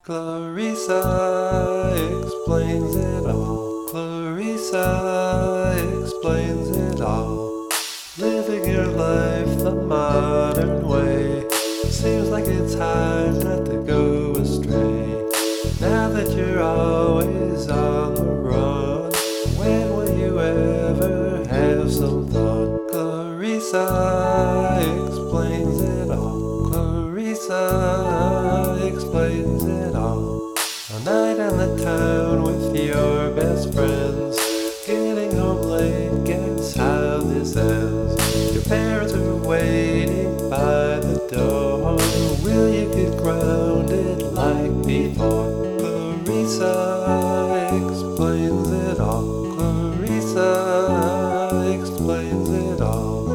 Clarissa explains it all. Clarissa explains it all. Living your life the modern way. Seems like it's hard not to go astray. Now that you're always on the run, when will you ever have some fun? Clarissa explains it all. Clarissa explains it all. A night on the town with your best friends. Getting home late, guess how this ends. Your parents are waiting by the door. Will you get grounded like before? Clarissa explains it all. Clarissa explains it all.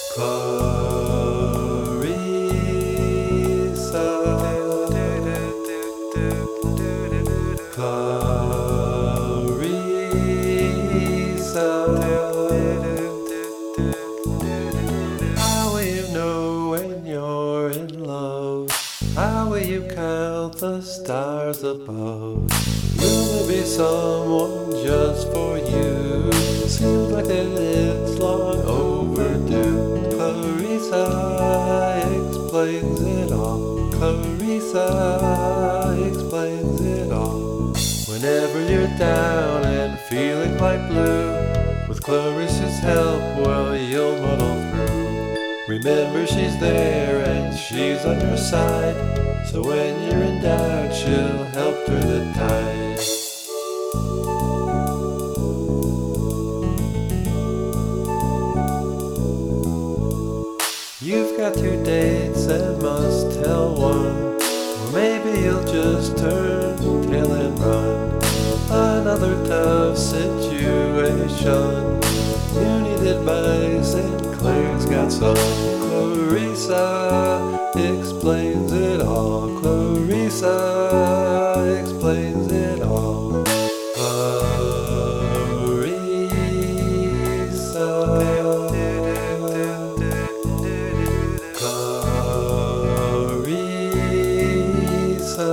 Clarissa. Clarissa. How will you know when you're in love? How will you count the stars above? Will there be someone just for you? Seems like that it's long overdue. Clarissa explains it all. Clarissa explains it all. Whenever you're down and feeling quite blue, with Clarissa's help, well, you'll muddle through. Remember, she's there and she's on your side. So when you're in doubt, she'll help turn the tide. You've got two dates and must tell one, or maybe you'll just turn tail and run. Another tough situation. You need advice and Claire's got some. Clarissa explains it all. Clarissa explains it all. Clarissa. Clarissa.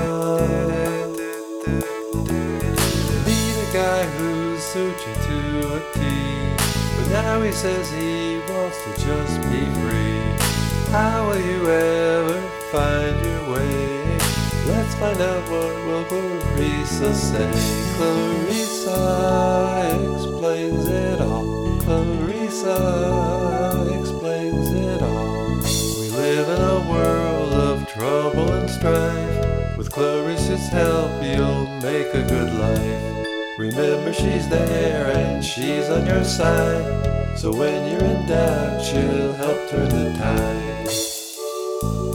Meet a guy who's suited to a T, but now he says he wants to just be free. How will you ever find your way? Let's find out what will Clarissa say. Clarissa explains it all. Clarissa explains it all. We live in a world of trouble and strife. With Clarissa's help, you'll make a good life. Remember, she's there and she's on your side. So when you're in doubt, she'll help turn the tide.